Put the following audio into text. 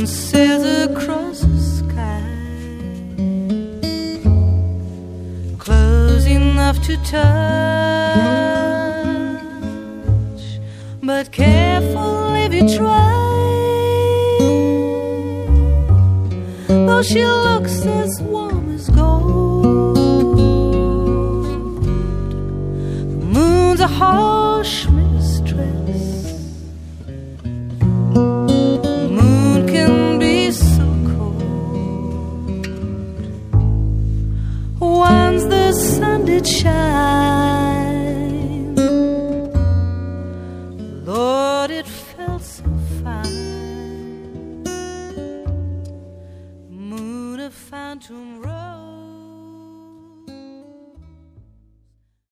sails across the sky, close enough to touch, but careful if you try. Though she looks as warm as gold, the moon's a harsh mistress. The moon can be so cold. Once the sun did shine, Lord, it felt so fine. Moon of phantom